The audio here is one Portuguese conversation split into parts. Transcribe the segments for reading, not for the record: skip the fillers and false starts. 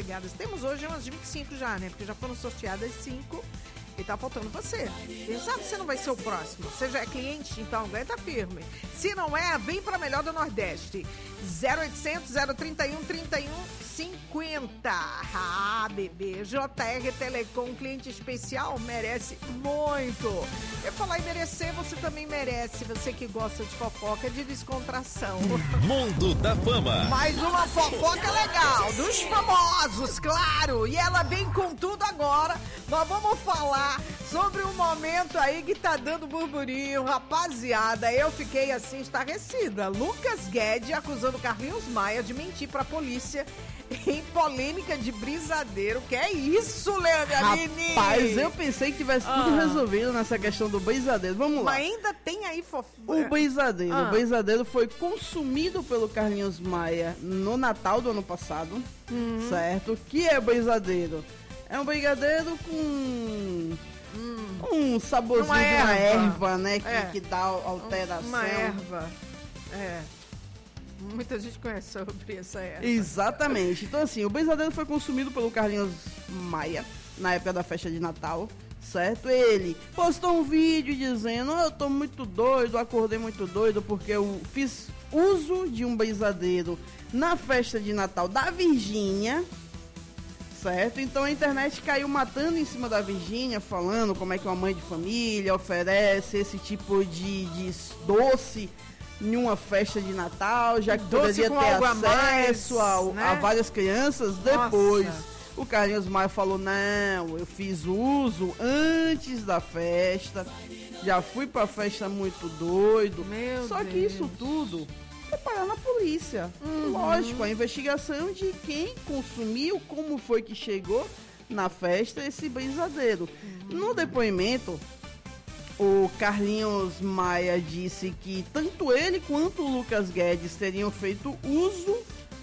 sorteadas. Temos hoje umas 25 já, né? Porque já foram sorteadas 5 e tá faltando você. Quem sabe você não vai ser o próximo. Você já é cliente, então aguenta firme. Se não é, vem pra Melhor do Nordeste. 0800 031 31 50. Ah, bebê. JR Telecom, cliente especial, merece muito. Eu falar em merecer, você também merece. Você que gosta de fofoca, de descontração. Mundo da Fama. Mais uma fofoca legal, dos famosos, claro. E ela vem com tudo agora. Nós vamos falar sobre um momento aí que tá dando burburinho. Rapaziada, eu fiquei assim, estarrecida. Lucas Guedes acusando Carlinhos Maia de mentir pra polícia em polêmica de brisadeiro. Que é isso, Leandro Aline? Rapaz, eu pensei que tivesse tudo resolvido nessa questão do brisadeiro. Vamos lá. Mas ainda tem aí fofoca. O brisadeiro foi consumido pelo Carlinhos Maia no Natal do ano passado, certo? Que é brisadeiro? É um brigadeiro com um saborzinho de uma erva, né? Que dá alteração. Uma erva, Muita gente conhece sobre essa erva. Exatamente. Então, assim, o brisadeiro foi consumido pelo Carlinhos Maia na época da festa de Natal, certo? Ele postou um vídeo dizendo: eu tô muito doido, acordei muito doido porque eu fiz uso de um brisadeiro na festa de Natal da Virgínia, certo? Então a internet caiu matando em cima da Virgínia, falando como é que uma mãe de família oferece esse tipo de doce em uma festa de Natal, já que poderia ter acesso a várias crianças. Depois, o Carlinhos Maia falou: não, eu fiz uso antes da festa, já fui pra festa muito doido. Só que isso tudo foi parar na polícia. Lógico, a investigação de quem consumiu, como foi que chegou na festa esse brisadeiro. No depoimento, o Carlinhos Maia disse que tanto ele quanto o Lucas Guedes teriam feito uso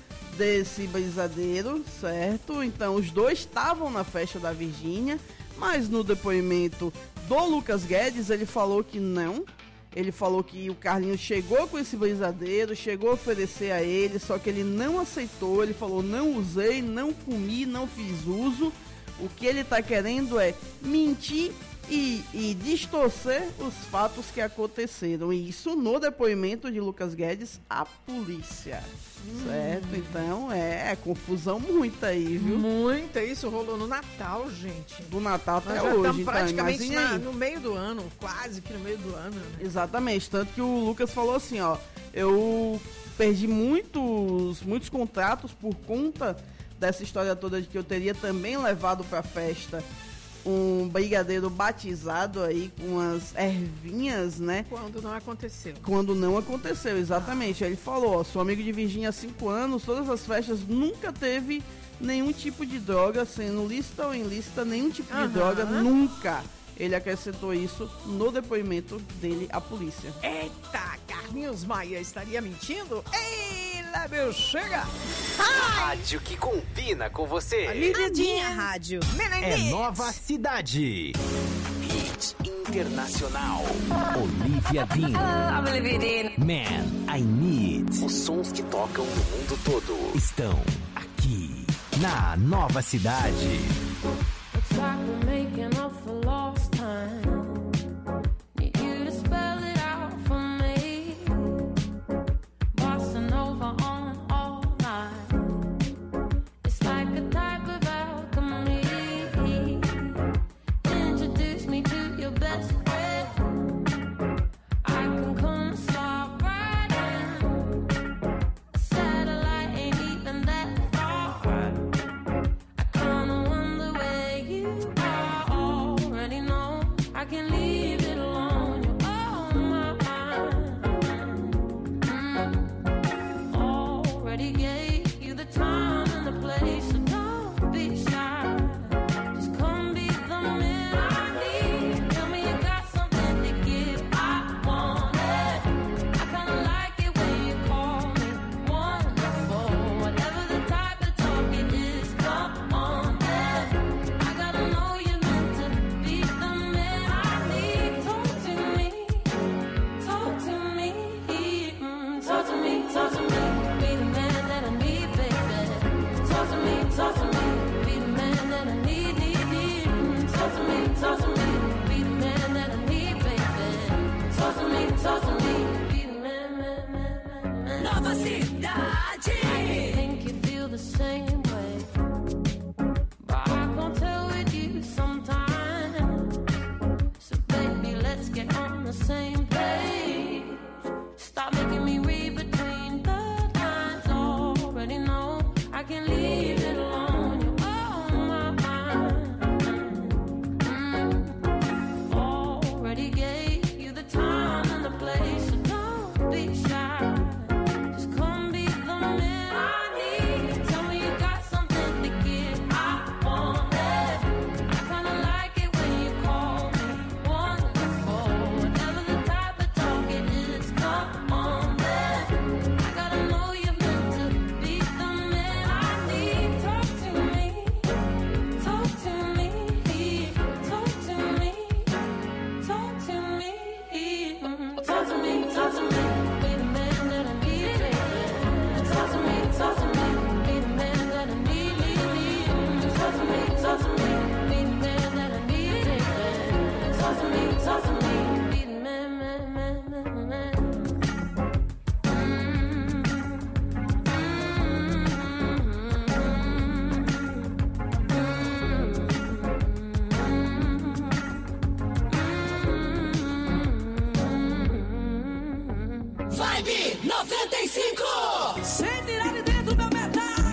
desse brisadeiro, certo? Então os dois estavam na festa da Virgínia, mas no depoimento do Lucas Guedes ele falou que não. Ele falou que o Carlinhos chegou com esse brisadeiro, chegou a oferecer a ele, só que ele não aceitou. Ele falou: não usei, não comi, não fiz uso. O que ele tá querendo é mentir e distorcer os fatos que aconteceram. E isso no depoimento de Lucas Guedes à polícia. Certo? Então é confusão muita aí, viu? Muita, isso rolou no Natal, gente. Do Natal até Nós hoje. já estamos praticamente então, no meio do ano, quase que no meio do ano. Né? Exatamente, tanto que o Lucas falou assim, ó: eu perdi muitos contratos por conta dessa história toda de que eu teria também levado pra festa um brigadeiro batizado aí com as ervinhas, né? Quando não aconteceu. Quando não aconteceu, exatamente. Aí ele falou: ó, sou amigo de Virgínia há 5 anos, todas as festas nunca teve nenhum tipo de droga, sendo lícita ou ilícita, nenhum tipo de droga, nunca. Ele acrescentou isso no depoimento dele à polícia. Eita, Carlinhos Maia estaria mentindo? Ei, lá meu chega! Rádio que combina com você. A minha rádio. É Nova Cidade. Hit Internacional. Olivia Dean. Man, I Need. Os sons que tocam no mundo todo estão aqui na Nova Cidade. Looks like we're making up for lost time. Need you to spell it out for me. Bossa Nova on all night. It's like a type of alchemy. Introduce me to your best friend. I can come and stop right now. A satellite ain't even that far. I kinda wonder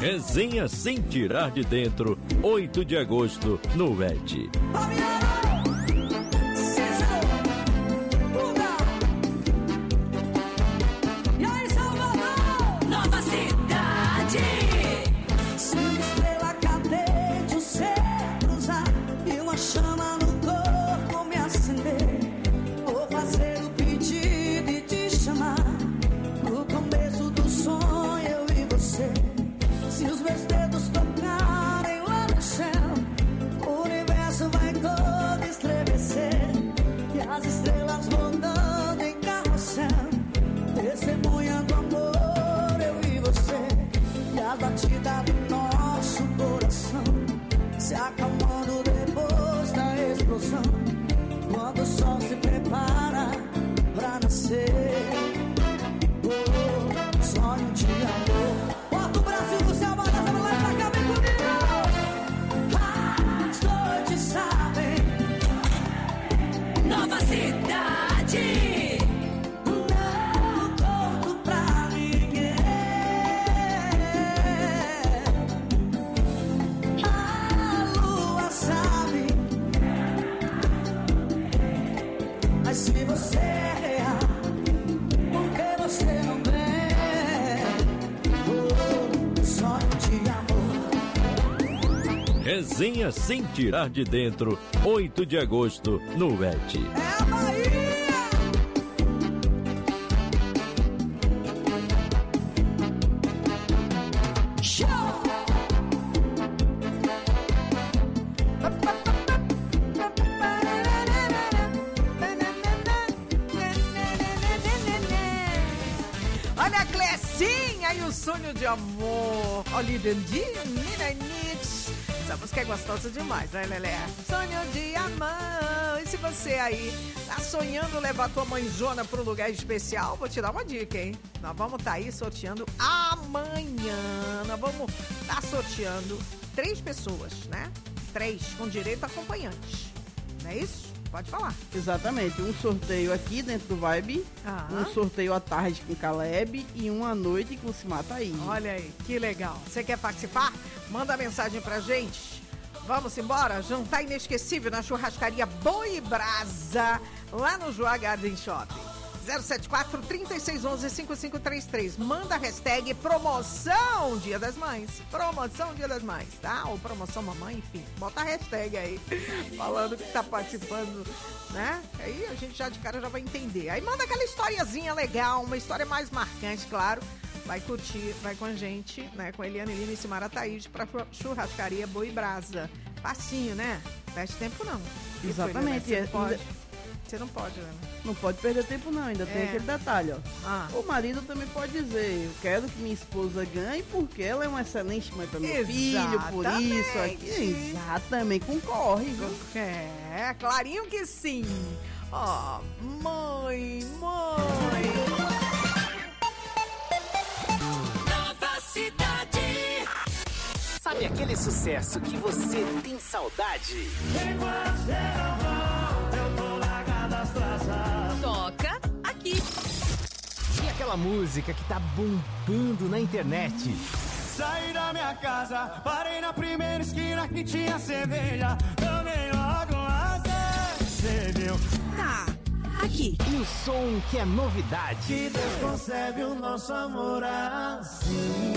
Resenha sem tirar de dentro, 8 de agosto, no VET. Quando o sol se prepara pra nascer, sonho de amor. Bota o Brasil no céu, bota essa mulher pra cá, vem comigo. As noites sabem, nova cidade. Não conto pra ninguém. A lua sabe. Mas se você errar, por que você não vem? Sonho de amor. Resenha sem tirar de dentro, 8 de agosto, no VET. É a Bahia! Olha a Clecinha e o sonho de amor. Olha, Ninites. Essa música é gostosa demais, né, Lelé? Sonho de amor. E se você aí tá sonhando levar tua mãezona para um lugar especial, vou te dar uma dica, hein? Nós vamos estar aí sorteando amanhã. Nós vamos estar sorteando 3 pessoas, né? 3 com direito a acompanhantes. Não é isso? Pode falar. Exatamente, um sorteio aqui dentro do Vibe, um sorteio à tarde com Caleb e um à noite com Simataí. Olha aí, que legal. Você quer participar? Manda mensagem pra gente. Vamos embora? Jantar inesquecível na churrascaria Boi Brasa, lá no Joá Garden Shopping. 074-3611-5533. Manda a hashtag promoção Dia das Mães. Promoção Dia das Mães, tá? Ou promoção mamãe, enfim. Bota a hashtag aí, falando que tá participando, né? Aí a gente já de cara já vai entender. Aí manda aquela historiazinha legal, uma história mais marcante, claro. Vai curtir, vai com a gente, né? Com a Eliane Lima e Simara Taíde pra churrascaria Boi Brasa. Facinho, né? Perde tempo não. Exatamente. Você não pode. Você não pode, né? Não pode perder tempo não, ainda tem aquele detalhe, ó. O marido também pode dizer, eu quero que minha esposa ganhe porque ela é uma excelente mãe para meu filho, por isso aqui. Exatamente, concorre, viu? É, clarinho que sim. Ó, mãe. Nova cidade. Sabe aquele sucesso que você tem saudade? Toca aqui. E aquela música que tá bombando na internet? Saí da minha casa, parei na primeira esquina que tinha cerveja. Tomei logo uma cerveja. Tá, aqui. E o som que é novidade? Que Deus concebe o nosso amor assim,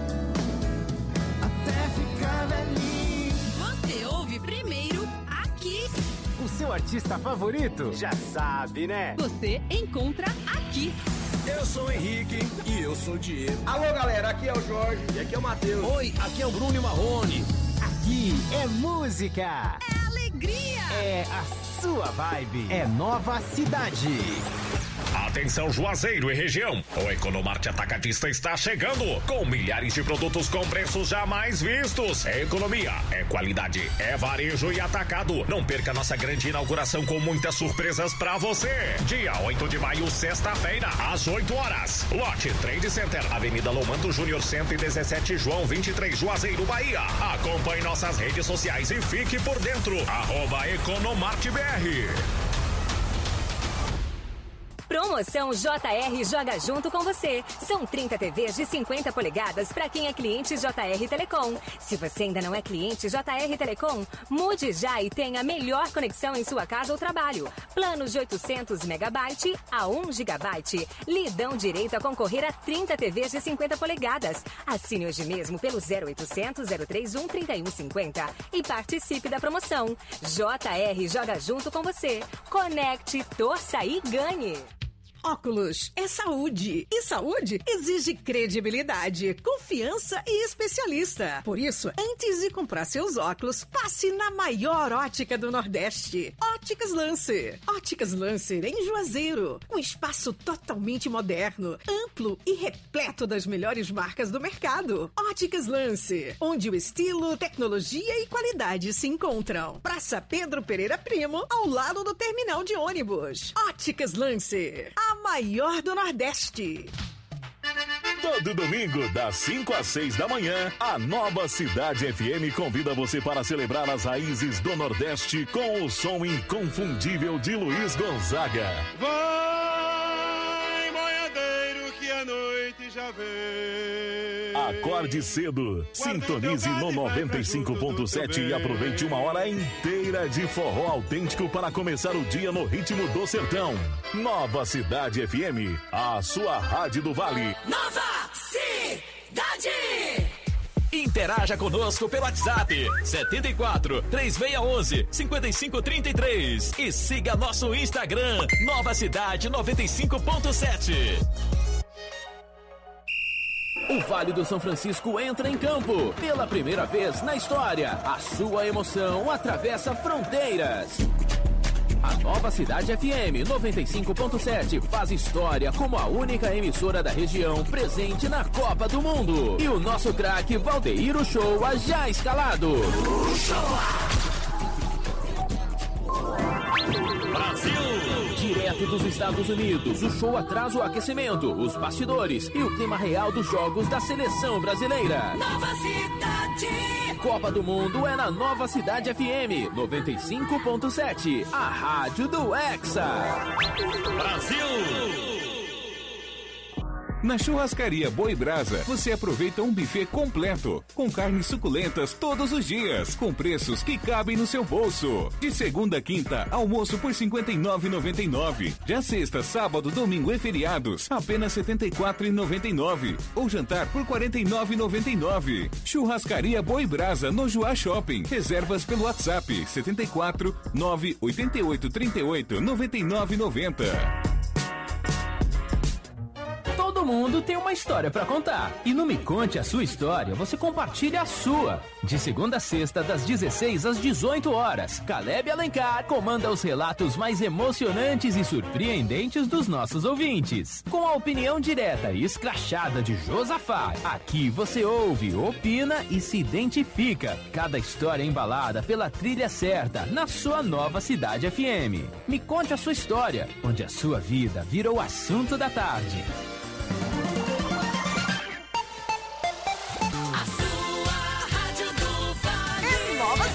até ficar velhinho. Você ouve primeiro aqui. O seu artista favorito? Já sabe, né? Você encontra aqui. Eu sou o Henrique e eu sou o Diego. Alô, galera, aqui é o Jorge e aqui é o Matheus. Oi, aqui é o Bruno e Marrone. Aqui é música. É alegria. É a sua vibe. É Nova Cidade. Atenção Juazeiro e região, o Economarte Atacadista está chegando com milhares de produtos com preços jamais vistos. É economia, é qualidade, é varejo e atacado. Não perca nossa grande inauguração com muitas surpresas pra você. Dia 8 de maio, sexta-feira, às 8 horas. Lote Trade Center, Avenida Lomando Júnior 117, João 23, Juazeiro, Bahia. Acompanhe nossas redes sociais e fique por dentro. @EconomarteBR. Promoção JR Joga Junto com Você. São 30 TVs de 50 polegadas para quem é cliente JR Telecom. Se você ainda não é cliente JR Telecom, mude já e tenha a melhor conexão em sua casa ou trabalho. Planos de 800 MB a 1 GB lhe dão direito a concorrer a 30 TVs de 50 polegadas. Assine hoje mesmo pelo 0800 031 3150 e participe da promoção. JR Joga Junto com Você. Conecte, torça e ganhe. Óculos é saúde. E saúde exige credibilidade, confiança e especialista. Por isso, antes de comprar seus óculos, passe na maior ótica do Nordeste. Óticas Lancer. Óticas Lancer em Juazeiro. Um espaço totalmente moderno, amplo e repleto das melhores marcas do mercado. Óticas Lancer, onde o estilo, tecnologia e qualidade se encontram. Praça Pedro Pereira Primo, ao lado do terminal de ônibus. Óticas Lancer, a maior do Nordeste. Todo domingo, das 5 às 6 da manhã, a Nova Cidade FM convida você para celebrar as raízes do Nordeste com o som inconfundível de Luiz Gonzaga. Vai, boiadeiro, que a noite já vem. Acorde cedo, sintonize no 95.7 e aproveite uma hora inteira de forró autêntico para começar o dia no ritmo do sertão. Nova Cidade FM, a sua rádio do Vale. Nova Cidade! Interaja conosco pelo WhatsApp 74 3611 5533 e siga nosso Instagram Nova Cidade 95.7. O Vale do São Francisco entra em campo. Pela primeira vez na história, a sua emoção atravessa fronteiras. A Nova Cidade FM 95.7 faz história como a única emissora da região presente na Copa do Mundo. E o nosso craque Valdeir Uchoa já escalado. Brasil! Direto dos Estados Unidos, o show traz o aquecimento, os bastidores e o clima real dos jogos da seleção brasileira. Nova Cidade! Copa do Mundo é na Nova Cidade FM 95.7, a rádio do Hexa. Brasil! Na Churrascaria Boi Brasa, você aproveita um buffet completo, com carnes suculentas todos os dias, com preços que cabem no seu bolso. De segunda a quinta, almoço por R$ 59,99. Já sexta, sábado, domingo e feriados, apenas R$ 74,99. Ou jantar por R$ 49,99. Churrascaria Boi Brasa, no Joá Shopping. Reservas pelo WhatsApp 74 988 38 99,90. Todo mundo tem uma história pra contar. E no Me Conte a Sua História, você compartilha a sua. De segunda a sexta, das 16 às 18 horas, Caleb Alencar comanda os relatos mais emocionantes e surpreendentes dos nossos ouvintes. Com a opinião direta e escrachada de Josafá, aqui você ouve, opina e se identifica. Cada história embalada pela trilha certa, na sua Nova Cidade FM. Me Conte a Sua História, onde a sua vida vira o assunto da tarde. Nova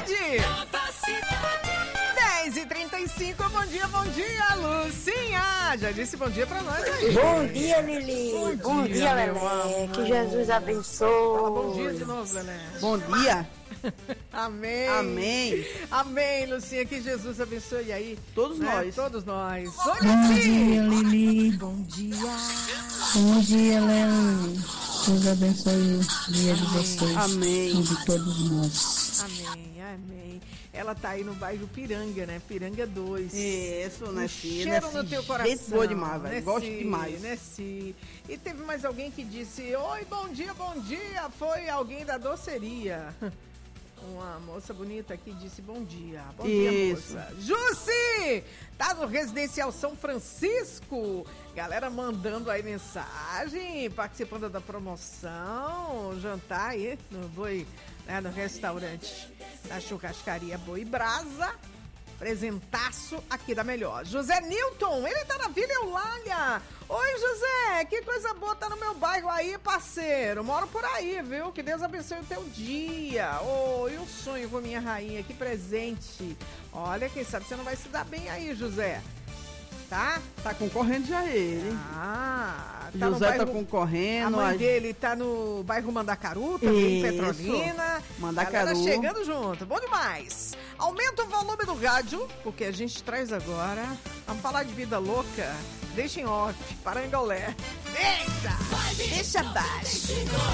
Cidade! 10h35, bom dia, Lucinha! Já disse bom dia pra nós aí. Bom dia, Lili. Bom dia, Lelé. Que Jesus abençoe. Fala bom dia de novo, Lelé. Bom dia. Amém. Amém. Amém, Lucinha. Que Jesus abençoe aí. Todos nós. Todos nós. Bom dia, Lili. Bom dia. Bom dia, Lelé. Deus abençoe o dia de vocês. Amém. E de todos nós. Amém, amém. Ela tá aí no bairro Piranga, né? Piranga 2. Isso, né, cheiro no teu coração. Gente boa demais, velho. Gosto demais. Né, Sim. E teve mais alguém que disse, oi, bom dia, bom dia. Foi alguém da doceria. Uma moça bonita aqui disse bom dia. Bom dia, moça. Jussi! Tá no Residencial São Francisco. Galera mandando aí mensagem, participando da promoção. Jantar aí no Boi, né, no restaurante da Churrascaria Boi Brasa. Presentaço aqui da Melhor. José Newton, ele tá na Vila Eulália. Oi, José, que coisa boa tá no meu bairro aí, parceiro. Moro por aí, viu? Que Deus abençoe o teu dia. E um sonho com minha rainha, que presente. Olha, quem sabe você não vai se dar bem aí, José. tá? Tá concorrendo já ele. Ah, tá José tá concorrendo. A mãe dele tá no bairro Mandacaru, também em Petrolina. Mandacaru. Galera chegando junto, bom demais. Aumenta o volume do rádio, porque a gente traz agora. Vamos falar de vida louca. Deixa em off, Parangolé. Deixa baixo.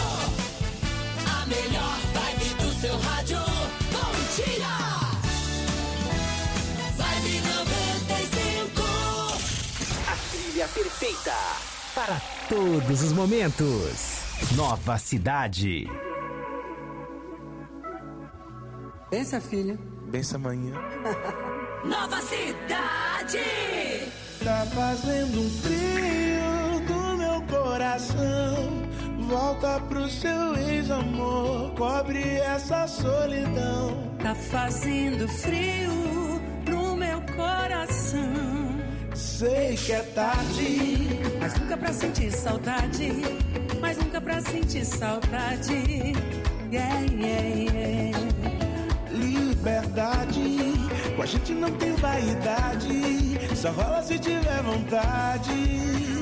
A melhor vibe do seu rádio. Bom dia! Vibe 95. A trilha perfeita para todos os momentos. Nova Cidade. Bença, filha. Bença, manhã. Nova Cidade. Tá fazendo um frio no meu coração. Volta pro seu ex-amor, cobre essa solidão. Tá fazendo frio no meu coração. Sei que é tarde, mas nunca pra sentir saudade. Mas nunca pra sentir saudade. Yeah, yeah, yeah. Liberdade, com a gente não tem vaidade. Só rola se tiver vontade.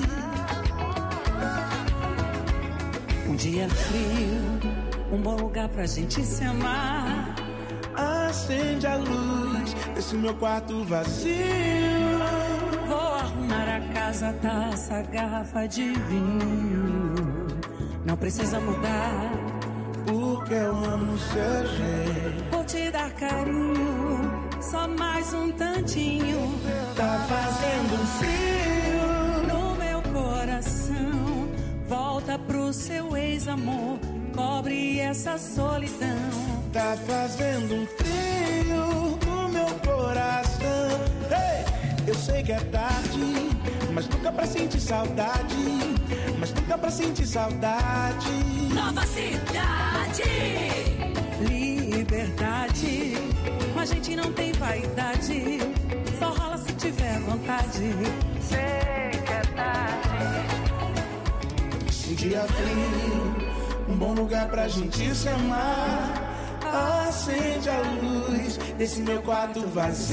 Um dia frio, um bom lugar pra gente se amar. Acende a luz desse meu quarto vazio. Vou arrumar a casa, taça, garrafa de vinho. Não precisa mudar, porque eu amo seu jeito. Vou te dar carinho, só mais um tantinho. Tá fazendo frio no meu coração. Volta pro seu ex-amor, cobre essa solidão. Tá fazendo um frio no meu coração. Hey! Eu sei que é tarde, mas nunca pra sentir saudade. Mas nunca pra sentir saudade. Nova Cidade. Liberdade, com a gente não tem vaidade. Só rola se tiver vontade. Sei que é tarde. Um dia frio, um bom lugar pra gente se amar. Acende a luz desse meu quarto vazio.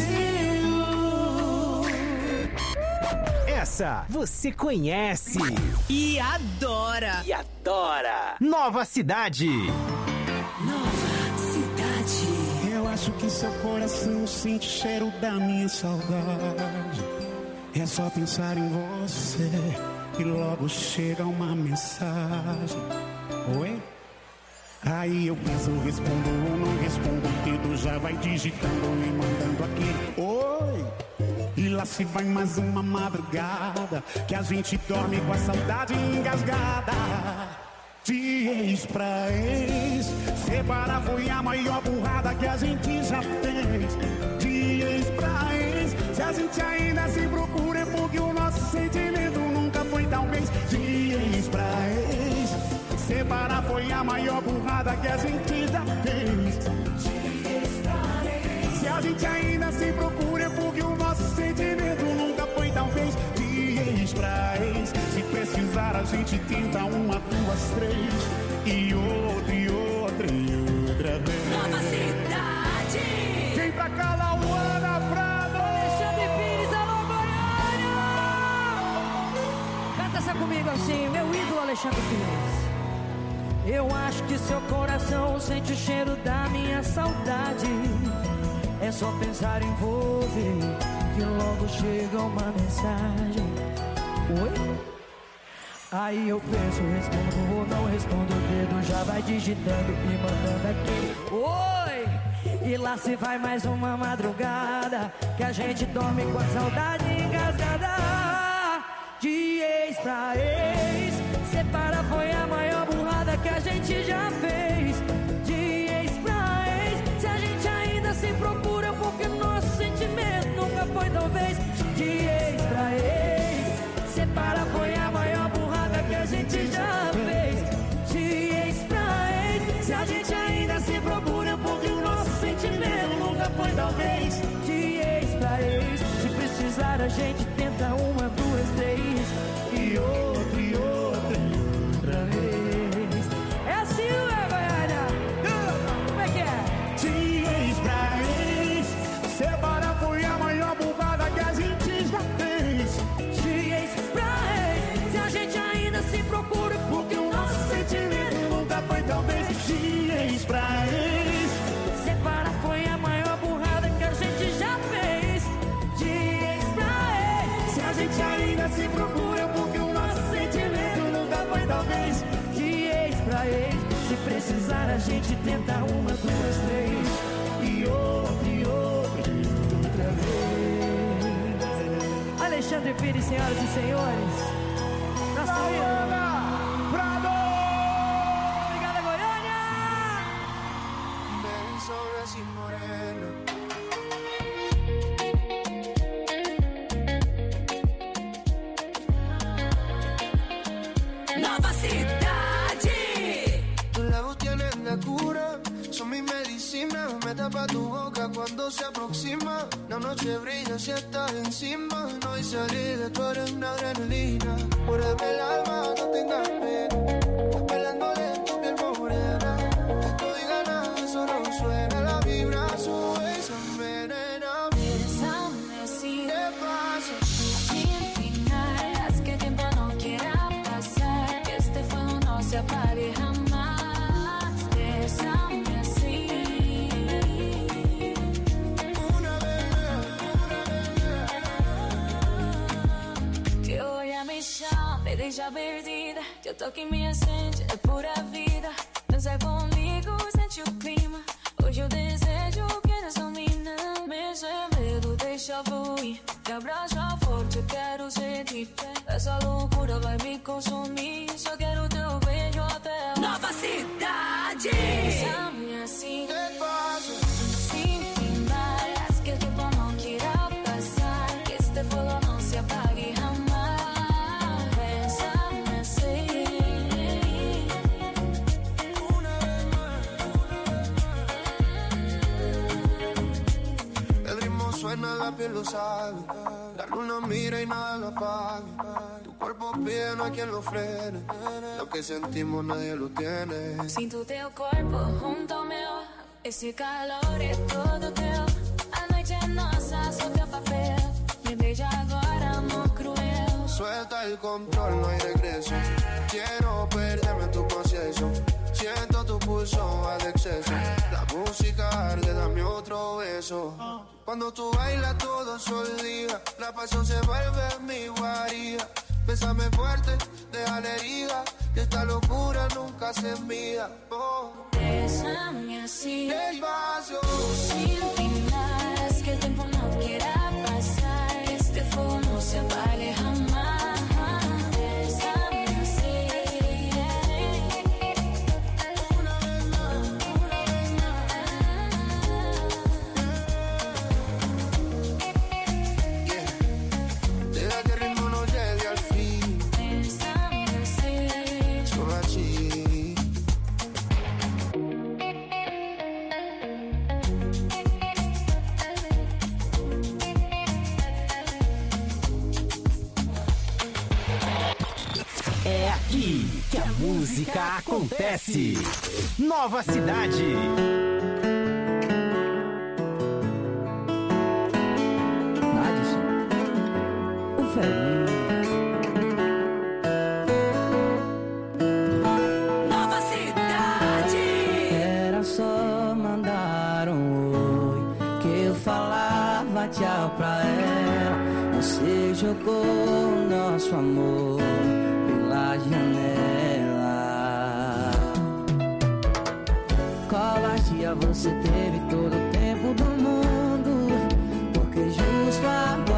Essa você conhece e adora. E adora. Nova Cidade. Nova Cidade. Eu acho que seu coração sente o cheiro da minha saudade. É só pensar em você e logo chega uma mensagem. Oi? Aí eu penso, respondo ou não respondo. O dedo já vai digitando e mandando aquele oi. E lá se vai mais uma madrugada que a gente dorme com a saudade engasgada. De ex pra ex, separar foi a maior burrada que a gente já fez. De ex pra ex, se a gente ainda se procura é porque o nosso sentimento nunca foi talvez. De ex pra ex, separar foi a maior burrada que a gente já fez. De ex pra ex, se a gente ainda se procura é porque o nosso sentimento nunca foi talvez. De ex pra ex, se precisar a gente tenta uma, duas, três. E outra, e outra, e outra vez. Nova Cidade. Vem pra cá, Lauana Prado. Alexandre Pires, alô Goiânia. Canta essa comigo assim, meu ídolo Alexandre Pires. Eu acho que seu coração sente o cheiro da minha saudade. É só pensar em você que logo chega uma mensagem. Oi? Aí eu penso, respondo ou não respondo. O dedo já vai digitando e mandando aquele oi. E lá se vai mais uma madrugada que a gente dorme com a saudade engasgada. De ex pra ex, separar foi a maior burrada que a gente já fez. De ex pra ex, se a gente ainda se procura porque nosso sentimento nunca foi talvez. De ex pra ex, separar foi a maior burrada que a gente já fez. De ex pra ex, se a gente ainda se procura porque o nosso sentimento nunca foi talvez. De ex pra ex, se precisar a gente tenta uma, duas, três. E outra, e outra, e outra vez. É assim, ué, Goiânia? Como é que é? De ex pra ex, separar foi a maior burrada que a gente já fez. precisar a gente tenta 1, 2, 3 e outra vez. Alexandre Pires, senhoras e senhores. Nossa Prado! Obrigada, Goiânia! Nova Cidade. Tus labios tienen la cura, son mi medicina. Me tapa tu boca cuando se aproxima. La noche brilla si estás encima. No hay salida, tú eres una adrenalina. Muérdeme el alma, no tengas pena. Bailando lento, piel morena. No diga nada, eso no suena. La vibra sube y se envenena. Bésame así, de paso, sin final. Haz que el tiempo no quiera pasar, que este fuego no se apague jamás. Bésame así. Que hoy a mi chão me deixa perdida. Teu toque me acende, é pura vida. Dança comigo, sente o clima. Hoje eu desejo que nos domina. Me sem medo, deixa fluir. Me abraça forte, eu quero sentir. Essa loucura vai me consumir. Só quero teu beijo até o Nova Cidade. Bésame assim, sin final. Haz que el tiempo no quiera pasar, que este fuego no se apague jamás. Bésame así. El ritmo suena, la piel lo sabe. La luna mira y nada lo apaga. Tu cuerpo pide, no hay quien lo frene. Lo que sentimos nadie lo tiene. Sinto teu corpo junto ao meu. Esse calor é todo teu. A noite é nossa, só teu papel. Me beija agora, amor cruel. Suelta el control, no hay regreso. Quiero perderme en tu proceso. Siento tu pulso al exceso. La música arde, dame otro beso. Cuando tú bailas todo se olvida. La pasión se vuelve mi guarida. Bésame fuerte, deja la herida. Que esta locura nunca se mida. Oh. Bésame así, despacio, sin final. Haz que el tiempo no quiera pasar, que este fuego no se apague jamás. Bésame así. Deja que el ritmo no llegue al fin. Bésame así. Solo así. É aqui que a música acontece. Nova Cidade. O velhinho. Nova Cidade. Era só mandar um oi que eu falava tchau pra ela. Você jogou o nosso amor pela janela. Covardia, você teve todo o tempo do mundo. Porque justo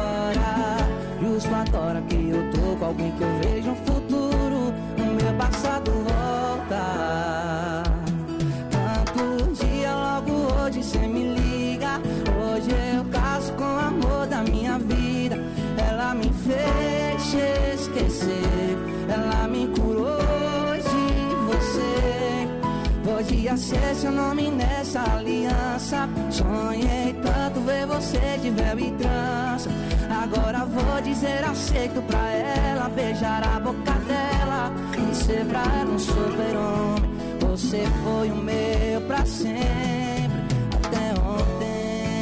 agora que eu tô com alguém que eu vejo um futuro, o meu passado volta. Tanto dia, logo hoje cê me liga. Hoje eu caso com o amor da minha vida. Ela me fez esquecer, ela me curou de você. Podia ser seu nome nessa aliança. Sonhei tanto ver você de véu e trança. Agora vou dizer aceito pra ela. Beijar a boca dela e ser pra ela um super-homem. Você foi o meu pra sempre, até ontem.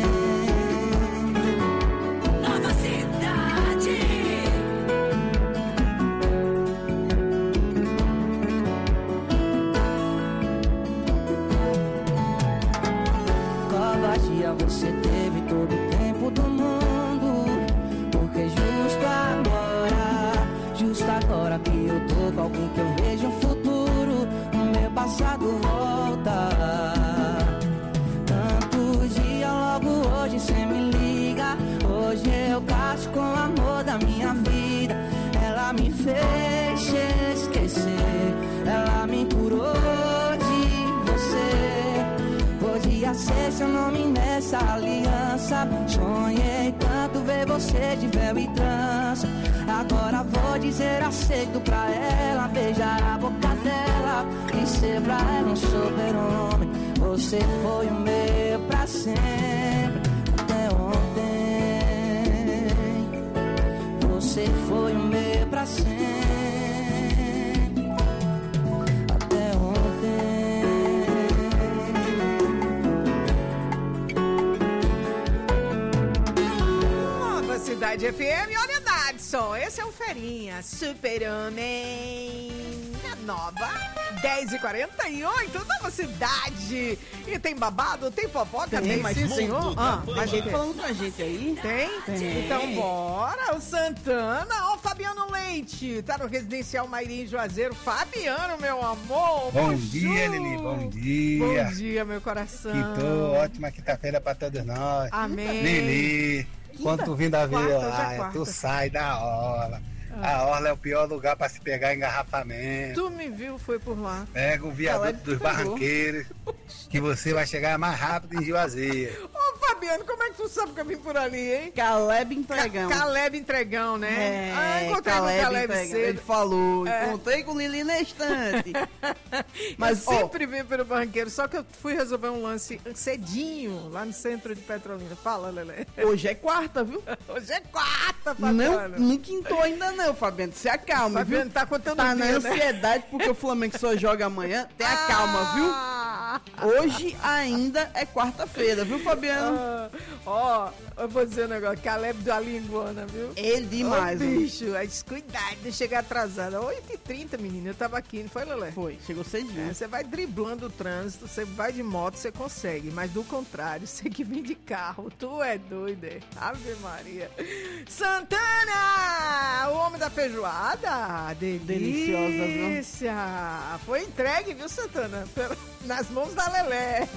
Nova Cidade. Covardia, você teve todo o tempo do mundo. Porque justo agora que eu tô com alguém que eu vejo um futuro, o meu passado volta. ia ser seu nome nessa aliança. Sonhei tanto ver você de véu e trança. Agora vou dizer aceito pra ela, beijar a boca dela e ser pra ela um super-homem. Você foi o meu pra sempre, até ontem. Você foi o meu pra sempre, até ontem. Nova Cidade FM, olha Dadson, esse é o Ferinha, Super-Homem. Nova, 10h48, Nova Cidade. E tem babado, tem fofoca, tem, mas sim, senhor. Mas gente falando com a gente aí. Tem? Então bora, o Santana. Ó, Fabiano Leite, tá no Residencial Mairim Juazeiro. Fabiano, meu amor. Bom dia, Lili, bom dia. Bom dia, meu coração. Ótima quinta-feira pra todos nós. Amém. Lili, quando tu vindo a ver, tu sai da orla. A orla é o pior lugar pra se pegar engarrafamento. Tu me viu, foi por lá. Pega o viaduto dos barranqueiros, que você vai chegar mais rápido em Juazeiro. Ô, Fabiano, como é que tu sabe que eu vim por ali, hein? Caleb Entregão. Caleb Entregão, né? Encontrei com o Caleb cedo. Ele falou, encontrei com o Lili na estante. Mas eu sempre vim pelo barranqueiro, só que eu fui resolver um lance cedinho, lá no centro de Petrolina. Fala, Lelé. Hoje é quarta, viu? Hoje é quarta, Fabiano. Não quintou ainda não, Fabiano. Se acalma, Fabiano, viu? tá contando na dia, ansiedade, né? Porque o Flamengo só joga amanhã. Tenha calma, viu? Hoje ainda é quarta-feira, viu, Fabiano? Eu vou dizer um negócio. Caleb da linguana, viu? Ele demais, bicho. Cuidado de chegar atrasada. 8h30, menina. Eu tava aqui, não foi, Lelé? Foi, chegou cedinho. Você vai driblando o trânsito, você vai de moto, você consegue. Mas do contrário, você que vem de carro, tu é doido, é? Ave Maria. Santana! O homem da feijoada. Deliciosa, viu? Foi entregue, viu, Santana? Nas mãos da Lelé.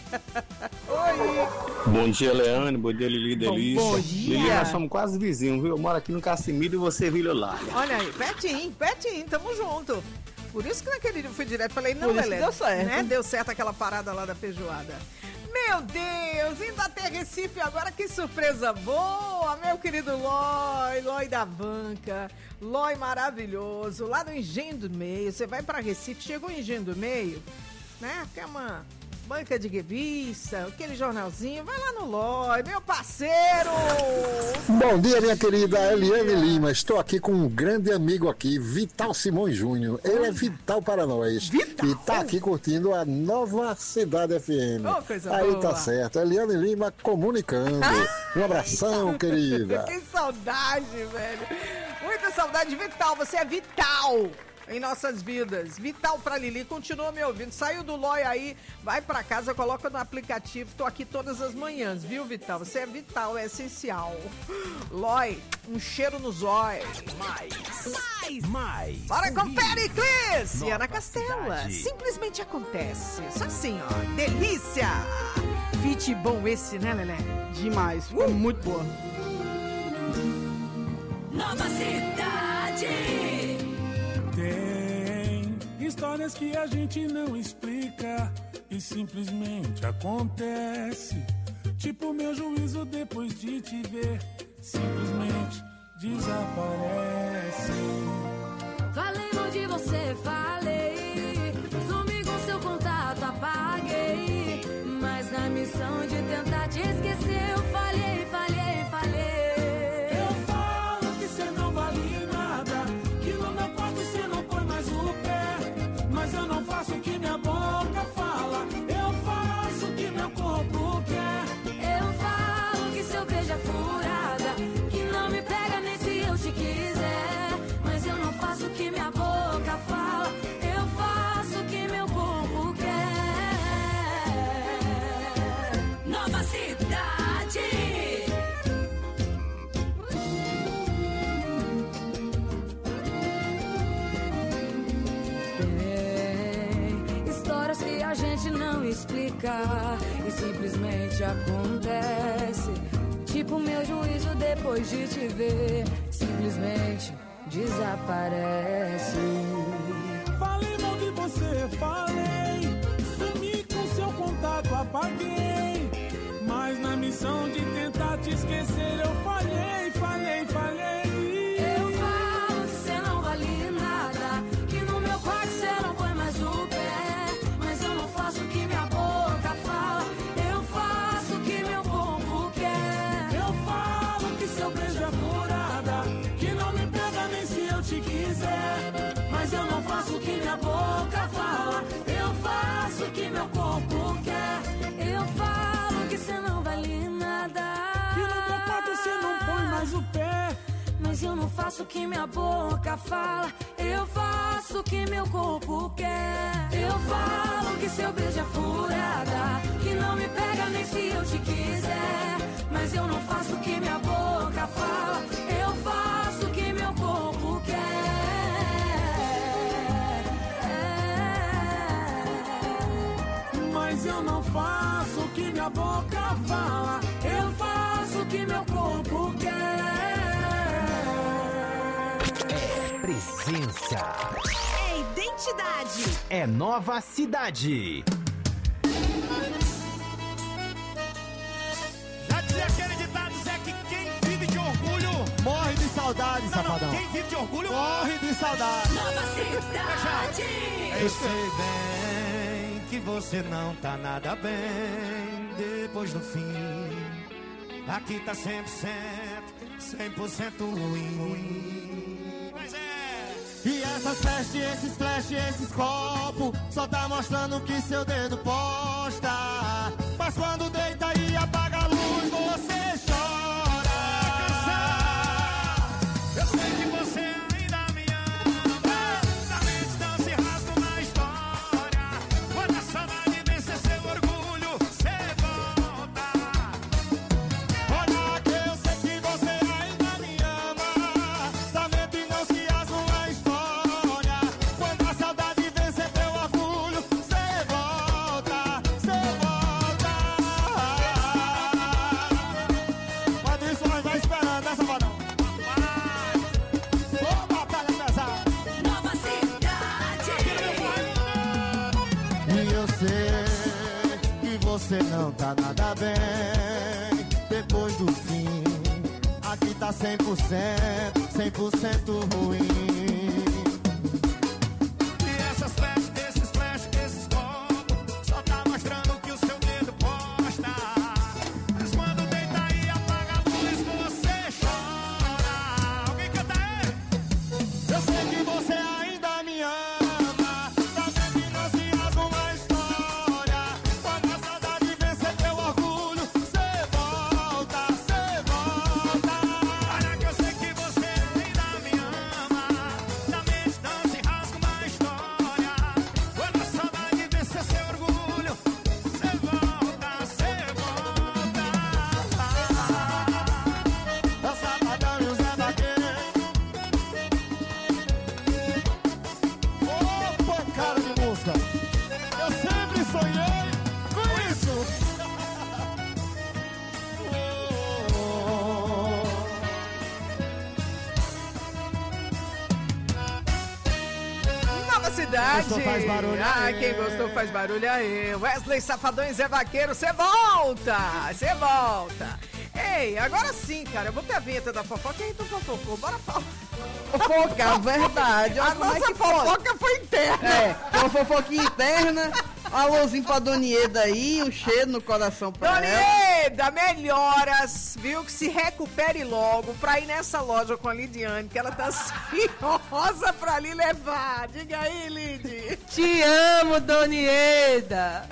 Oi. Bom dia, Leane. Bom dia, Lili Delícia. Bom dia. Lili, nós somos quase vizinhos, viu? Eu moro aqui no Casimiro e você, Vila Larga. Olha aí, pertinho, tamo junto. Por isso que naquele dia eu fui direto, falei, não, Lelé. Deu certo. Né? Deu certo aquela parada lá da feijoada. Meu Deus, indo até Recife agora, que surpresa boa, meu querido Loi da banca, Loi maravilhoso, lá no Engenho do Meio. Você vai pra Recife, chegou em Engenho do Meio, né? Quer uma banca de revista, aquele jornalzinho, vai lá no Loi, meu parceiro! Bom dia, minha querida Eliane Lima. Estou aqui com um grande amigo aqui, Vital Simões Júnior. Ele é vital para nós. Vital? E tá aqui curtindo a Nova Cidade FM. Oh, coisa aí boa. Tá certo. Eliane Lima comunicando. Um abração, querida. Que saudade, velho. Muita saudade, Vital. Você é vital em nossas vidas. Vital pra Lili, continua me ouvindo. Saiu do Loi aí, vai pra casa, coloca no aplicativo. Tô aqui todas as manhãs, viu, Vital? Você é vital, é essencial. Loi, um cheiro nos olhos. Mais. Bora com Pericles e Nova Ana Castela. Cidade. Simplesmente acontece. Só assim, ó. Delícia. Fit bom esse, né, Lelé? Demais, ficou muito boa. Nova Cidade. Tem histórias que a gente não explica e simplesmente acontece. Tipo meu juízo depois de te ver, simplesmente desaparece. Falei mal de você, falei. Sumi com seu contato, apaguei. Mas na missão de tentar te esquecer, eu falhei. Eu falo que cê não vale nada, que no meu quarto cê não põe mais o pé. Mas eu não faço o que minha boca fala, eu faço o que meu corpo quer. Eu falo que seu beijo é furada, que não me pega nem se eu te quiser. Mas eu não faço o que minha boca fala, eu faço o que meu corpo quer. Nova Cidade. Tem histórias que a gente não explica e simplesmente acontece. Tipo meu juízo depois de te ver, simplesmente desaparece. Falei mal de você, falei. Sumi com seu contato, apaguei. missão de tentar te esquecer. Eu falhei. Eu falo que cê não vale nada, que no meu quarto cê não põe mais o pé. Mas eu não faço o que minha boca fala, eu faço o que meu corpo quer. Eu falo que seu beijo é furada, que não me pega nem se eu te quiser. Mas eu não faço o que minha boca fala, eu faço o que meu corpo quer. Eu falo que cê não vale nada, que no meu quarto cê não põe mais o pé. mas eu não faço o que minha boca fala, eu faço o que meu corpo quer. Eu falo que seu beijo é furada, que não me pega nem se eu te quiser. Mas eu não faço o que minha boca fala, eu faço o que meu corpo quer. Mas eu não faço o que minha boca fala, eu faço o que meu corpo quer. É presença. É identidade. É nova cidade. Já dizia aquele ditado, Zé, que quem vive de orgulho morre de saudade, não, safadão. Quem vive de orgulho morre de saudade. Nova cidade. Eu sei bem que você não tá nada bem depois do fim. Aqui tá 100% ruim. Mas é. E essas festas, esses flash, esses copos só tá mostrando que seu dedo posta. Mas quando deita e apaga a luz, você chora. Eu sei que você ainda me ama, da mente não se rasga uma história. Quando a saudade vencer seu orgulho, você volta. Olha que eu sei que você ainda me ama, da mente não se rasga uma história. Quando a saudade vencer teu orgulho, você volta, você volta. Quando isso nós vai esperando, né, safadão? Ô, batalha pesada. Nova cidade. E eu sei que você não tá nada bem depois do fim. Aqui tá 100% ruim. E essas flash, esses flash, esses copos só tá mostrando que o seu dedo posta. Mas quando deita e apaga a luz, você chora. Alguém canta aí? Eu sei que você ainda me ama, da mente não se rasga uma história. Quando a saudade vencer teu orgulho, você volta, você volta. Olha que eu sei que você ainda me ama, da mente não se rasga uma história. Quando a saudade vencer seu orgulho, você volta, você volta. É o Safadão e o Zé Vaqueiro. Ô, pancada de música. Eu sempre sonhei com isso. Nova cidade. Gostou, faz barulho Ah, aí. quem gostou faz barulho aí. Wesley Safadão e Zé Vaqueiro, você volta. Você volta. Ei, agora sim, cara, eu vou ter a vinheta da fofoca e aí tu fofocou. Bora falar. Fofoca, verdade. Olha A como é nossa que pode. fofoca foi interna. É, uma fofoquinha interna. Um alôzinho pra Donieda aí, um cheiro no coração pra ela. Donieda, melhoras, viu? Que se recupere logo pra ir nessa loja com a Lidiane, que ela tá ansiosa pra lhe levar. Diga aí, Lid. Te amo, Donieda.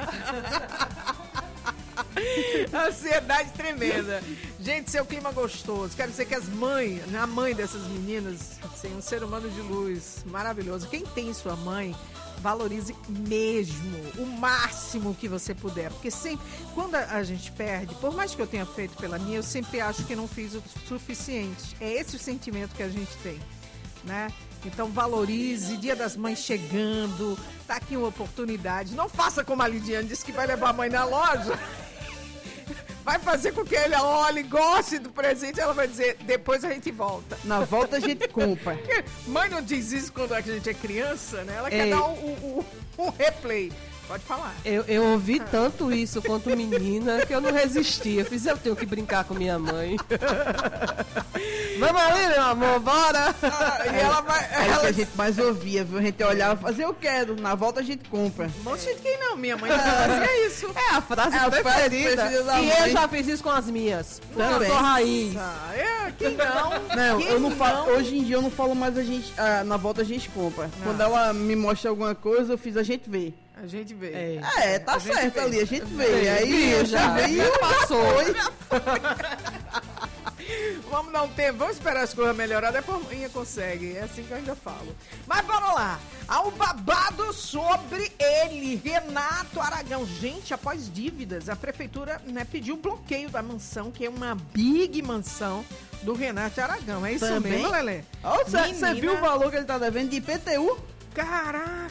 Ansiedade tremenda. Gente, seu clima gostoso. Quero dizer que as mães, a mãe dessas meninas, assim, um ser humano de luz maravilhoso. Quem tem sua mãe, valorize mesmo o máximo que você puder. Porque sempre, quando a gente perde, por mais que eu tenha feito pela minha, eu sempre acho que não fiz o suficiente. É esse o sentimento que a gente tem, né? Então valorize, Dia das Mães chegando, tá aqui uma oportunidade. Não faça como a Lidiane disse que vai levar a mãe na loja. Vai fazer com que ele olhe, goste do presente, ela vai dizer, depois a gente volta. Na volta a gente compra. Mãe não diz isso quando a gente é criança, né? Ela quer dar um replay. Pode falar. Eu ouvi tanto isso quanto menina que eu não resisti. Eu tenho que brincar com minha mãe. Vamos ali, meu amor, bora! E ela vai. É o que a gente mais ouvia, viu? A gente olhava e fazia, eu quero. Na volta a gente compra. Não sei de quem não, minha mãe fazia isso. É a frase preferida. E eu já fiz isso com as minhas. Eu sou raiz. Quem não? Não, quem eu não falo. Hoje em dia eu não falo mais a gente. Na volta a gente compra. Quando ela me mostra alguma coisa, eu fiz a gente ver. A gente vê. Tá certo ali, a gente vê. Aí já veio, passou. Vamos dar um tempo, vamos esperar as coisas melhorar, depois a manhã consegue, é assim que eu ainda falo. Mas bora lá, há um babado sobre ele, Renato Aragão. Gente, após dívidas, a prefeitura pediu bloqueio da mansão, que é uma big mansão do Renato Aragão. É isso também mesmo, Lelê? Você viu o valor que ele tá devendo de IPTU? Caraca,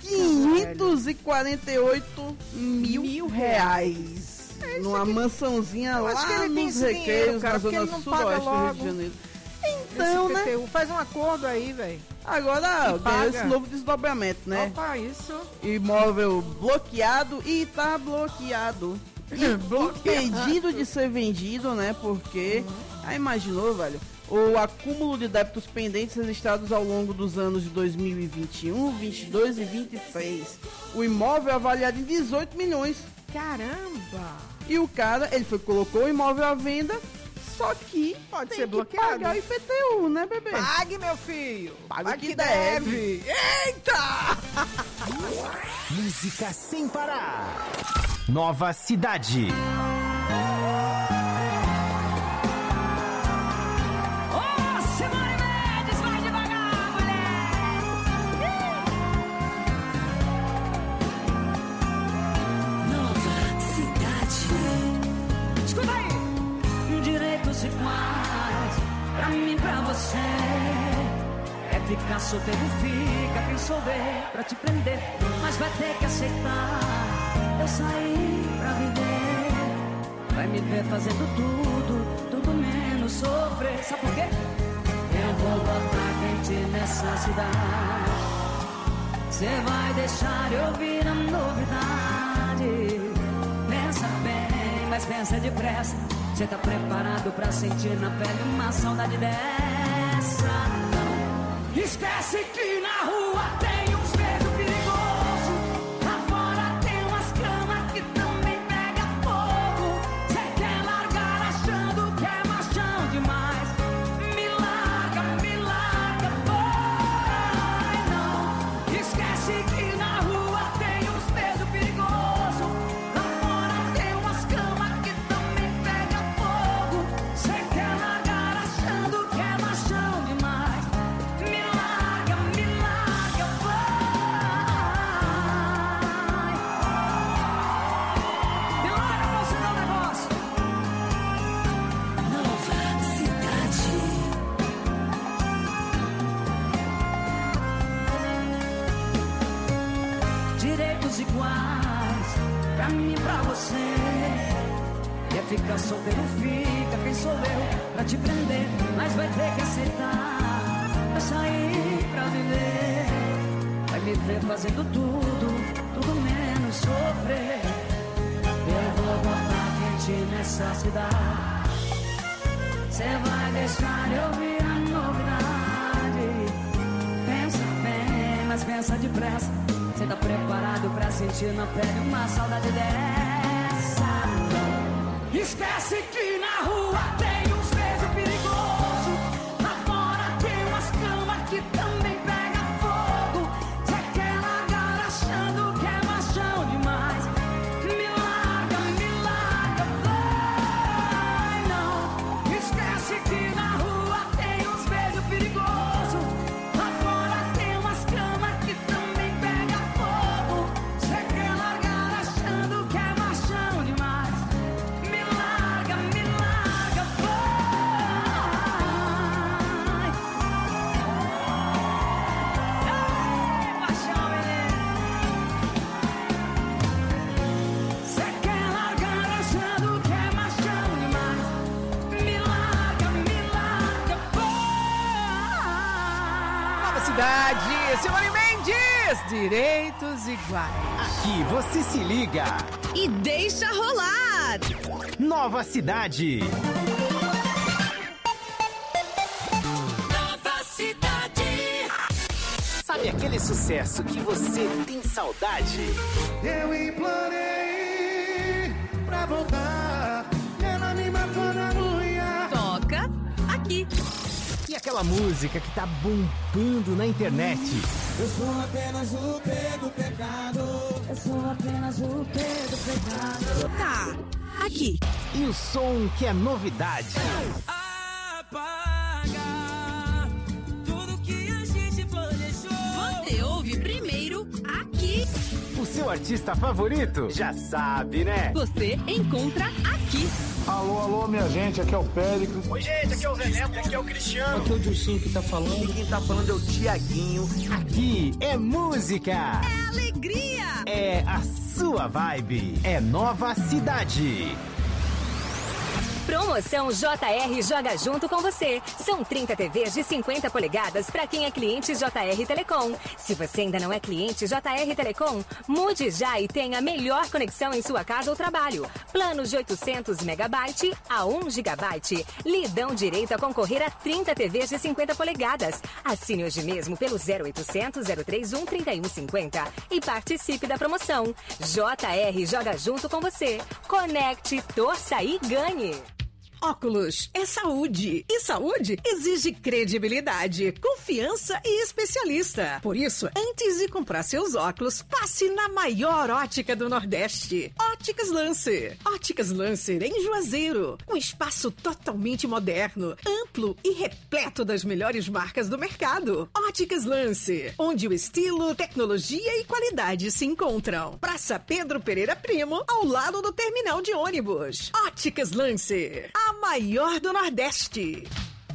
548 mil reais. Numa mansãozinha lá nos Requeiros, na zona sudoeste do Rio de Janeiro. Então, né? Faz um acordo aí, velho. Agora ganhou esse novo desdobramento, né? Opa, isso. Imóvel bloqueado e tá bloqueado. Impedido de ser vendido, né? Porque, aí imaginou, velho, o acúmulo de débitos pendentes registrados ao longo dos anos de 2021, 22 e 23. O imóvel é avaliado em 18 milhões. Caramba! E o cara, colocou o imóvel à venda, só que pode ser tem bloqueado. Que pagar o IPTU, né, bebê? Pague, meu filho! Pague que deve! Eita! Música sem parar. Nova Cidade. Iguais, pra mim, pra você. É ficar solteiro, fica quem souber pra te prender. Mas vai ter que aceitar. Eu saí pra viver. Vai me ver fazendo tudo menos sofrer. Sabe por quê? Eu vou botar quente nessa cidade. Cê vai deixar eu ouvir a novidade. Pensa bem, mas pensa depressa. Cê tá preparado pra sentir na pele uma saudade dessa? Não. Esquece que na rua tem uns beijos perigosos. Lá fora tem umas camas que também pega fogo. Cê quer largar achando que é machão demais. Me larga, vai não. Esquece que na rua tem uns beijos perigosos. Lá fora tem umas camas que também pega fogo. Cê quer largar achando que é machão demais. Me larga, vai. Me larga, moça, dá um negócio. Nova Cidade. Direitos iguais pra mim e pra você. Quer ficar solteiro, fica quem sou eu pra te prender. Mas vai ter que aceitar. Vai sair pra viver. Vai me ver fazendo tudo menos sofrer. Eu vou botar quente nessa cidade. Cê vai deixar eu ouvir a novidade. Pensa bem, mas pensa depressa. Cê tá preparado pra sentir na pele uma saudade dessa? Não. Esquece que na rua tem uns beijos perigosos. Lá fora tem umas camas que também pega fogo. Cê quer largar achando que é machão demais. Me larga, vai não. Esquece que na rua tem uns beijos perigosos. Lá fora tem umas camas que também pega fogo. Cê quer largar achando que é machão demais. Me larga, vai. Ei, paixão, menino. Cê quer largar achando que é machão demais. Me larga, vai. Nova Cidade, Simone Mendes! três direitos iguais. Aqui você se liga e deixa rolar. Nova Cidade. Nova Cidade. Sabe aquele sucesso que você tem saudade? Eu implorei pra voltar, ela me matou na unha. Toca aqui. E aquela música que tá bombando na internet? Eu sou apenas o P do pecado. Eu sou apenas o P do pecado. Tá aqui. E o som que é novidade? Apaga tudo que a gente planejou. Você ouve primeiro aqui. O seu artista favorito? Já sabe, né? Você encontra aqui. Alô, alô, minha gente, aqui é o Péricles. Oi, gente, aqui é o Zé Neto, aqui é o Cristiano. Aqui é o Dilcinho que tá falando. E quem tá falando é o Tiaguinho. Aqui é música. É alegria. É a sua vibe. É Nova Cidade. Promoção JR joga junto com você. São 30 TVs de 50 polegadas para quem é cliente JR Telecom. Se você ainda não é cliente JR Telecom, mude já e tenha a melhor conexão em sua casa ou trabalho. Planos de 800 MB a 1 GB lhe dão direito a concorrer a 30 TVs de 50 polegadas. Assine hoje mesmo pelo 0800 031 3150 e participe da promoção. JR joga junto com você. Conecte, torça e ganhe. Óculos é saúde. E saúde exige credibilidade, confiança e especialista. Por isso, antes de comprar seus óculos, passe na maior ótica do Nordeste. Óticas Lancer. Óticas Lancer em Juazeiro. Um espaço totalmente moderno, amplo e repleto das melhores marcas do mercado. Óticas Lancer, onde o estilo, tecnologia e qualidade se encontram. Praça Pedro Pereira Primo, ao lado do terminal de ônibus. Óticas Lancer, a maior do Nordeste.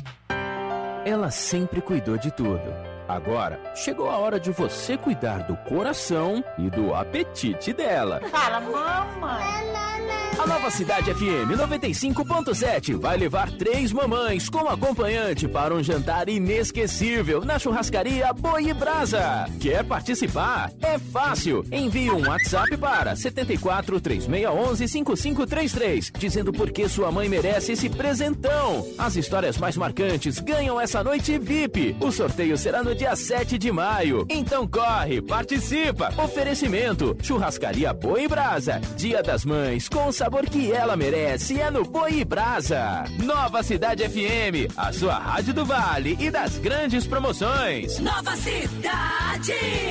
Ela sempre cuidou de tudo. Agora, chegou a hora de você cuidar do coração e do apetite dela. Fala, mamãe. A Nova Cidade FM 95.7 vai levar 3 mamães com acompanhante para um jantar inesquecível na churrascaria Boi e Brasa. Quer participar? É fácil. Envie um WhatsApp para 74 3611 5533, dizendo por que sua mãe merece esse presentão. As histórias mais marcantes ganham essa noite VIP. O sorteio será no dia 7 de maio. Então corre, participa. Oferecimento: Churrascaria Boi e Brasa. Dia das Mães com o sabor que ela merece é no Boi e Brasa. Nova Cidade FM, a sua rádio do Vale e das grandes promoções. Nova Cidade!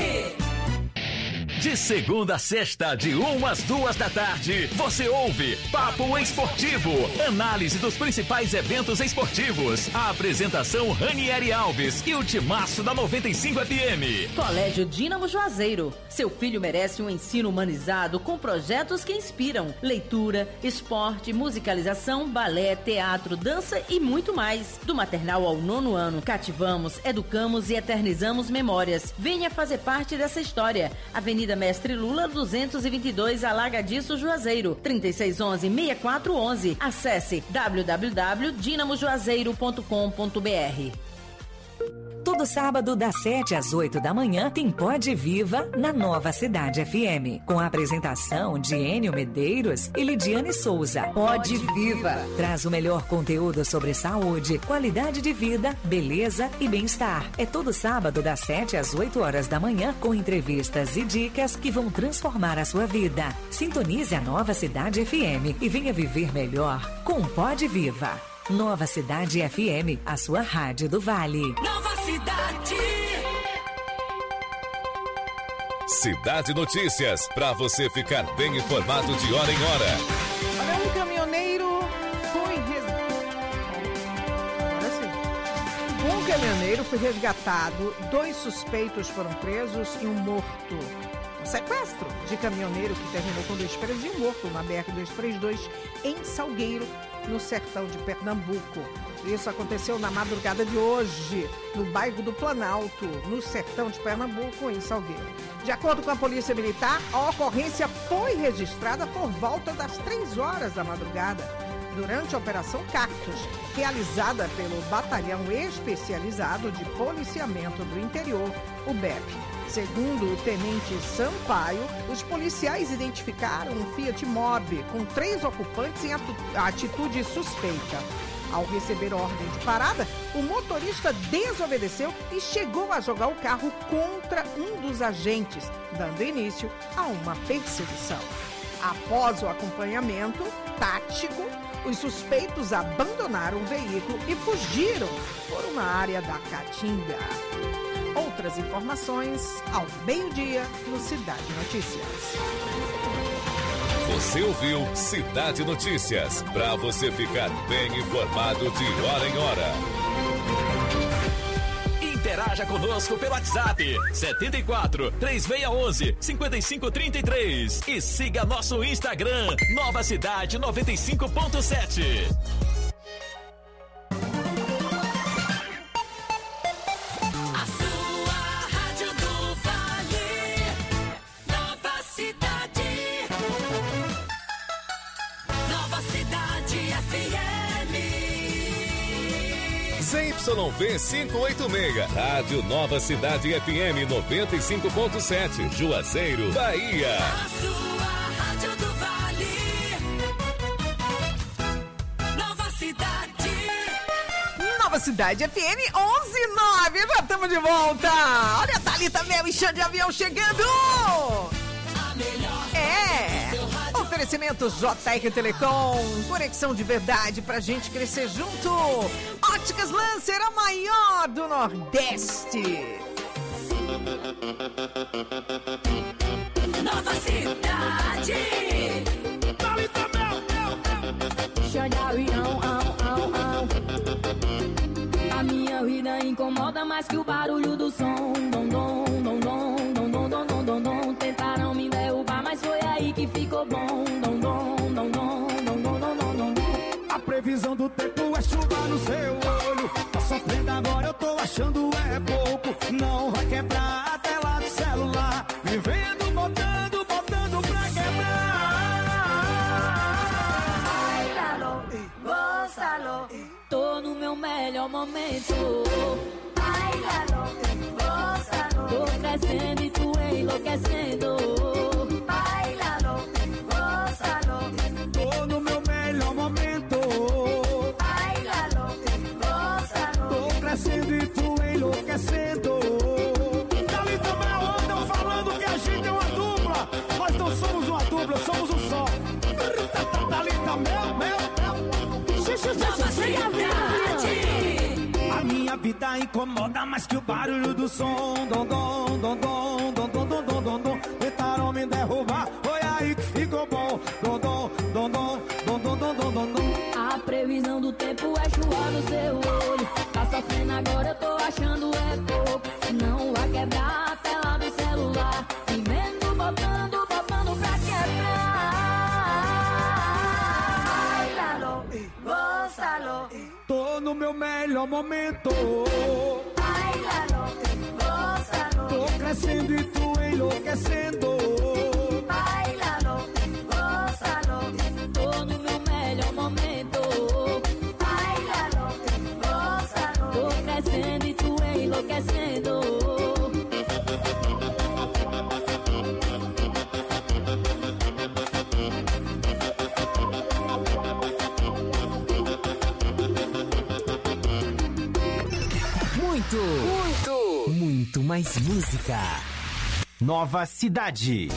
De segunda a sexta, de 1 às 2 da tarde, você ouve Papo Esportivo, análise dos principais eventos esportivos. A apresentação Ranieri Alves e o timaço da 95 FM. Colégio Dínamo Juazeiro. Seu filho merece um ensino humanizado com projetos que inspiram. Leitura, esporte, musicalização, balé, teatro, dança e muito mais. Do maternal ao 9º ano, cativamos, educamos e eternizamos memórias. Venha fazer parte dessa história. Avenida Mestre Lula 222, Alagadiço, Juazeiro, 3611-6411. Acesse www.dinamojuazeiro.com.br. Todo sábado, das 7 às 8 da manhã, tem Pode Viva na Nova Cidade FM. Com a apresentação de Enio Medeiros e Lidiane Souza. Pode Viva traz o melhor conteúdo sobre saúde, qualidade de vida, beleza e bem-estar. É todo sábado, das 7 às 8 horas da manhã, com entrevistas e dicas que vão transformar a sua vida. Sintonize a Nova Cidade FM e venha viver melhor com Pode Viva. Nova Cidade FM, a sua rádio do Vale. Nova Cidade! Cidade Notícias, para você ficar bem informado de hora em hora. Olha, um caminhoneiro foi resgatado, 2 suspeitos foram presos e um morto. Um sequestro de caminhoneiro que terminou com 2 presos e um morto na BR-232 em Salgueiro, no sertão de Pernambuco. Isso aconteceu na madrugada de hoje, no bairro do Planalto, no sertão de Pernambuco, em Salgueiro. De acordo com a Polícia Militar, a ocorrência foi registrada por volta das 3 horas da madrugada. durante a Operação Cactus, realizada pelo Batalhão Especializado de Policiamento do Interior, o BEP. Segundo o tenente Sampaio, os policiais identificaram um Fiat Mobi com 3 ocupantes em atitude suspeita. Ao receber ordem de parada, o motorista desobedeceu e chegou a jogar o carro contra um dos agentes, dando início a uma perseguição. Após o acompanhamento tático, os suspeitos abandonaram o veículo e fugiram por uma área da Caatinga. Outras informações ao meio-dia no Cidade Notícias. Você ouviu Cidade Notícias, para você ficar bem informado de hora em hora. Interaja conosco pelo WhatsApp 74 3611 5533 e siga nosso Instagram Nova Cidade 95.7. ZYV 586, Rádio Nova Cidade FM 95.7, Juazeiro, Bahia. A sua Rádio do Vale. Nova Cidade. Nova Cidade FM 11:09. Já estamos de volta. Olha a Thalita Mel e Chão de Avião chegando. Oferecimento JR Telecom, conexão de verdade pra gente crescer junto. Óticas Lancer, a maior do Nordeste. Nova Cidade. Chão de avião, a minha vida incomoda mais que o barulho do som. Dom, dom, dom, dom, dom, dom, dom, dom, dom, dom. Tentaram me derrubar, mas foi aí que ficou bom. Dom, dom, dom, dom, dom, dom, dom, dom, dom. A previsão do tempo é chuva no seu olho. Tá sofrendo agora, eu tô achando é pouco. Não vai quebrar a tela do celular. Vivendo, botando pra Bailalo, gózalo. Tô no meu melhor momento. Bailalo, gózalo. Tô crescendo e tu enlouquecendo. Bailalo, gózalo. Tô no meu melhor momento. Bailalo, gózalo. Tô crescendo e tu enlouquecendo. Dali também andam falando que a gente é uma dupla. Nós não somos uma dupla, somos um só. Dali também, Nova Cidade. A minha vida incomoda mais que o barulho do som. Dom, dom, dom, dom, dom, dom, dom, dom, dom, dom. Tentaram me derrubar, foi aí que ficou bom. Dom, dom, dom, dom, dom, dom, dom, dom, dom, dom. A previsão do tempo é chuva no seu olho. Tá sofrendo agora, eu tô achando é pouco. Não vai quebrar a tela do celular. Vivendo, botando pra quebrar. Bailalo, gózalo. Tô no meu melhor momento. Bailalo, gózalo. Tô crescendo e tu enlouquecendo. Bailalo, gózalo. Tô no meu melhor momento. Bailalo, gózalo. Tô crescendo e tu enlouquecendo. Muito mais música. Nova Cidade.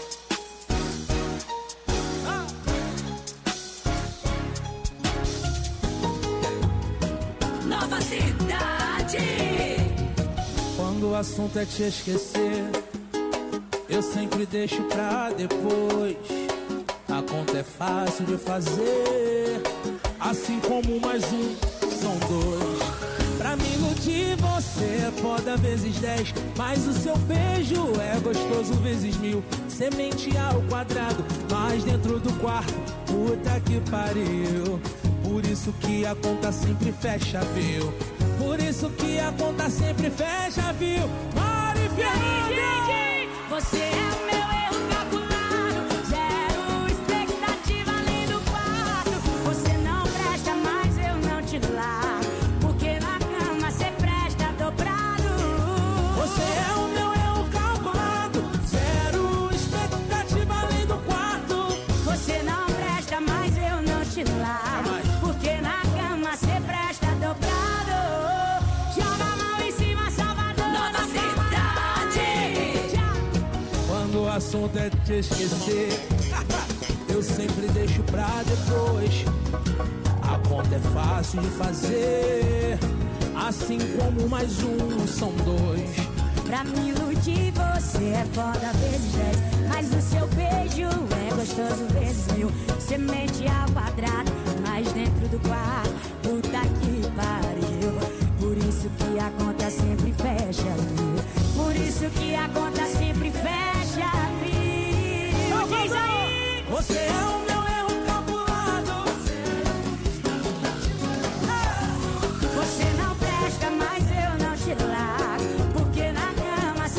Nova Cidade. Quando o assunto é te esquecer, eu sempre deixo pra depois. A conta é fácil de fazer, assim como mais um são dois. Pra me iludir você é foda vezes 10, mas o seu beijo é gostoso vezes 1000. Semente ao quadrado, mas dentro do quarto, puta que pariu. Por isso que a conta sempre fecha, viu? Por isso que a conta sempre fecha, viu? Mari Fernanda! Você é o meu erro calculado. Zero expectativa além do quarto. Você não vontade de te esquecer. Eu sempre deixo pra depois. A conta é fácil de fazer, assim como mais um são dois. Pra me iludir você é foda vezes 10, mas o seu beijo é gostoso vezes 1000. Você mente ao quadrado, mas dentro do quarto, puta que pariu. Por isso que a conta sempre fecha. Por isso que a conta sempre fecha. Diz aí. Você é o meu erro calculado. Você não presta, mas eu não te largo, porque na cama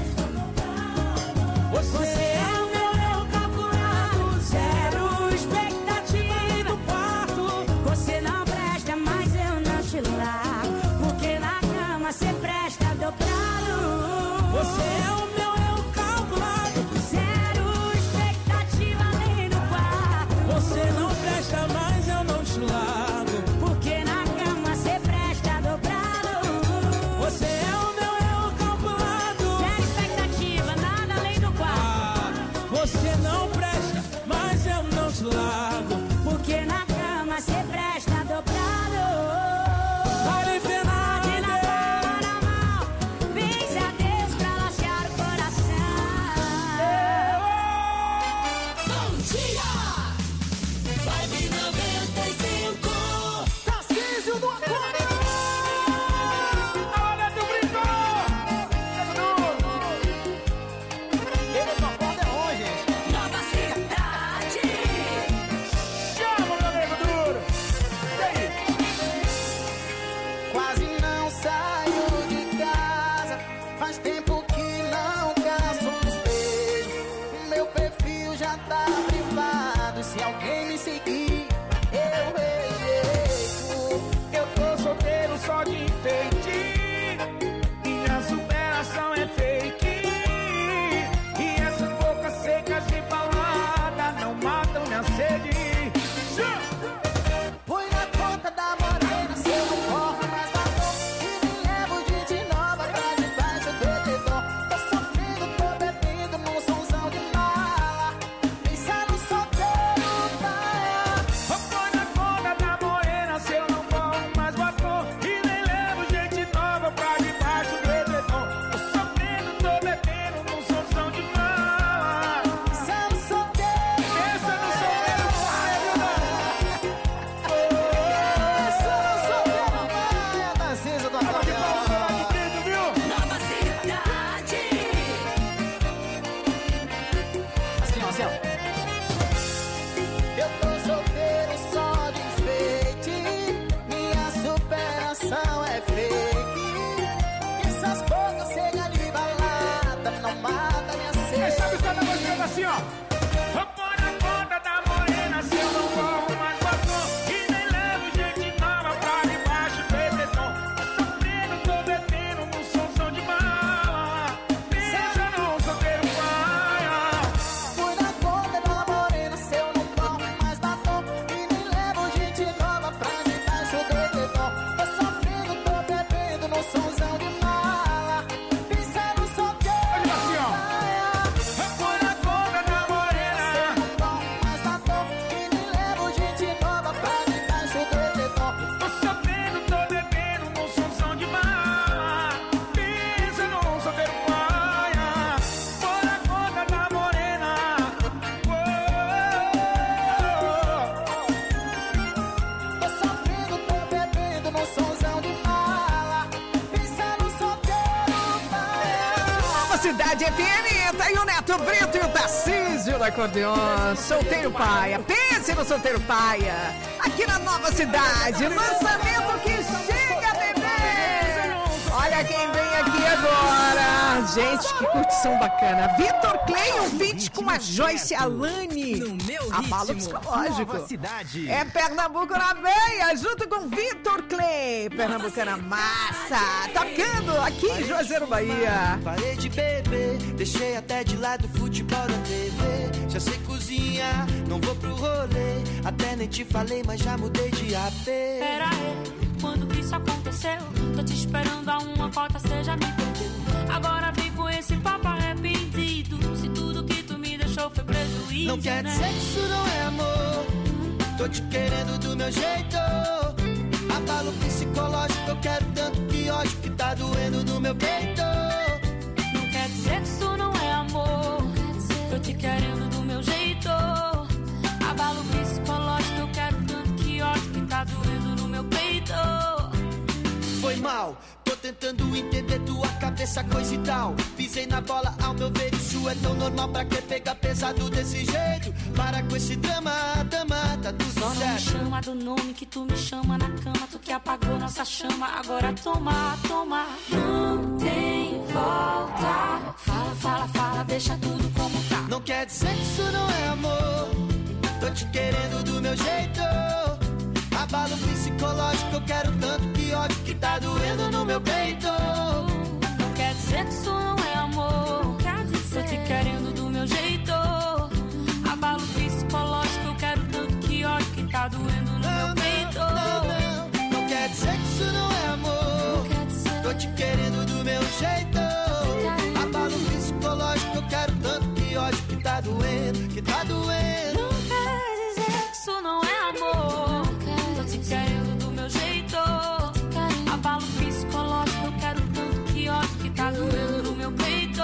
você é o meu erro calculado. Zero expectativa do quarto. Você não presta, mas eu não te largo, porque na cama você presta dobrado. Você é o meu erro calculado. Zero expectativa nem no quarto. Você não presta, mas eu não te largo, porque na cama você presta dobrado. Você é o meu erro calculado. Zero expectativa, nada além do quarto. Você não presta, mas eu não te largo, porque na cama você presta dobrado. Vale Fernandes. Aqui na palma da mão, benze a Deus pra lacear o coração. Bom dia! Vibe 95. Tarcísio do Acordeon. Olha do brincou. Ele do Acordeon, gente. Nova cidade. Chama, meu amigo duro. E aí? Quase não saio de casa, faz tempo que não caço uns beijos. Meu perfil já tá privado, se alguém me seguir, eu rejeito. Eu tô solteiro só de enfeite, minha superação é fake. E essas bocas secas de balada não matam minha sede. Põe na conta da morena, se eu não corro mais da dor, e me levo de nova pra debaixo do edredom. Tô sofrendo, tô bebendo num somzão de mala, pensando solteiro, tá? Põe na conta da morena, se eu não corro mais batom, e nem levo gente nova pra debaixo do edredom. Tô sofrendo, tô bebendo num somzão de mala, pensando solteiro, pensa no solteiro, vai, viu, Tarcísio do Acordeon. Nova cidade. Assim, ó, assim, ó. Eu tô solteiro só de enfeite, minha superação é fake. Essas bocas cegas de balada não matam minha sede. Quem sabe está na música assim, ó. Põe na conta da morena, se eu não corro mais batom, e nem levo gente nova pra debaixo do edredom. Tô sofrendo, tô bebendo num somzão de mala, pensa num solteiro paia. Fui na conta da morena, se eu não corro mais batom, e nem levo gente nova pra debaixo do edredom. Tô sofrendo, tô bebendo no somzão de mala, pensando solteiro. Olha assim, ó. Põe na conta da morena, Se eu não corro mais batom, e nem levo gente nova pra debaixo do edredom. tô sofrendo, tô bebendo num somzão de mala, pensa num solteiro paia. Põe na conta da morena. Tô sofrendo, tô bebendo no somzão de mala, pensando solteiro, vai. Nova Cidade FM, tá aí o Neto Brito e o Tarcísio do acordeon. Solteiro Paia, pense no Solteiro Paia. Aqui na Nova Cidade, lançamento que chega, bebê. Olha quem vem aqui agora. Gente, que curtição bacana. Vitor Clay, um feat com a Joyce Alane. Abalo psicológico. Nova Cidade. É Pernambuco na veia, junto com Vitor Clay. Pernambucana massa. Tocando aqui em Juazeiro, Bahia. Parei de beber, deixei até de lado o futebol da TV. Já sei cozinhar, não vou pro rolê. Até nem te falei, mas já mudei de AP. Pera aí, quando que isso aconteceu? Tô te esperando a uma cota, cê já me perdeu. Agora vem com esse papo arrependido. Se tudo que tu me sofrer prejuízo. Não quer dizer que isso não é amor. Tô te querendo do meu jeito. Abalo psicológico, eu quero tanto que ódio que tá doendo no meu peito. Não quer dizer que isso não é amor. Tô te querendo do meu jeito. Abalo psicológico, eu quero tanto que ódio que tá doendo no meu peito. Foi mal, tô tentando entender tua cabeça, coisa e tal. Pisei na bola, ao meu ver isso é tão normal. Pra que pegar pesado desse jeito? Para com esse drama, dama, tá tudo Só não me certo. chama do nome que tu me chama na cama. Tu que apagou nossa chama, agora toma, toma. Não tem volta. Fala, fala, fala, deixa tudo como tá. Não quer dizer que isso não é amor. Tô te querendo do meu jeito. Abalo psicológico, eu quero tanto que ódio que tá doendo no meu peito. Não quer dizer que isso não é amor. Tô te querendo do meu jeito. Abalo psicológico, eu quero tanto que ódio que tá doendo no meu peito. Não quer dizer que isso não é amor. Tô te querendo do meu jeito. Abalo psicológico, eu quero tanto que ódio que tá doendo, que tá doendo. Não quer dizer que isso não é amor. Tô te querendo do meu jeito. Abalo psicológico, eu quero tanto que ódio que tá doendo no meu peito.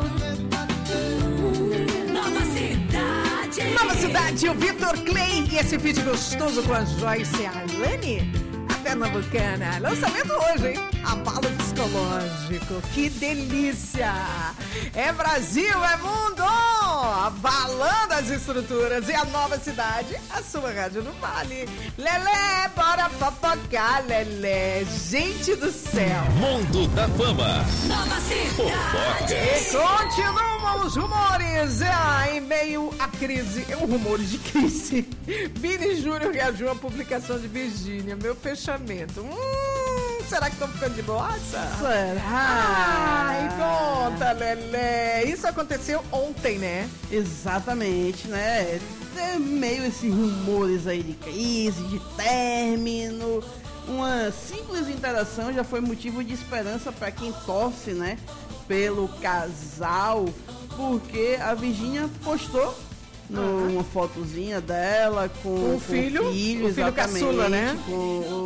Nova Cidade. Nova Cidade, o Vitor Clay e esse vídeo gostoso com a Joyce e a Alane, a pernambucana. Lançamento hoje, hein? Abalo psicológico, que delícia! É Brasil, é mundo! Abalando as estruturas e a Nova Cidade, a sua rádio no Vale. Lelé, bora fofocar, Lelé. Gente do céu! Mundo da Fama. Nova Cidade. E continuam os rumores em meio à crise. Rumores de crise. Vini Júnior reagiu à publicação de Virgínia. Meu fechamento. Será que estão ficando de boaça? Será? Ai, conta, Lelé. Isso aconteceu ontem, né? Exatamente, né? É meio esses rumores aí de crise, de término. Uma simples interação já foi motivo de esperança para quem torce, né? Pelo casal, porque a Virgínia postou uma fotozinha dela com o filho exatamente, caçula, né? Com